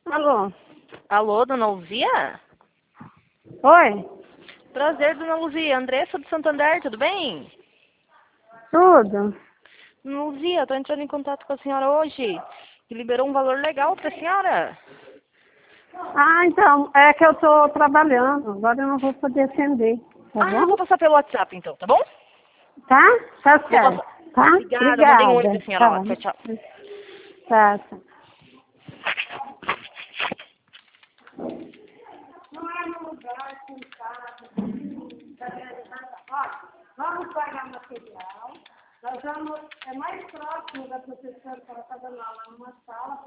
Alô? Alô, dona Luzia? Oi? Prazer, dona Luzia. Andressa do Santander, tudo bem? Tudo? Dona Luzia, estou entrando em contato com a senhora hoje. Que liberou um valor legal para a senhora. Ah, então, é que eu tô trabalhando. Agora eu não vou poder atender. Tá Vou bom? passar pelo WhatsApp então, tá bom? Tá? Tá Vou certo. passar. Tá? Obrigada, mandei um oi Obrigada. pra senhora lá. Tá. Tchau, tchau. Tá, tá. Vamos pagar material. Nós vamos, é mais próximo da professora, que ela está dando aula numa sala.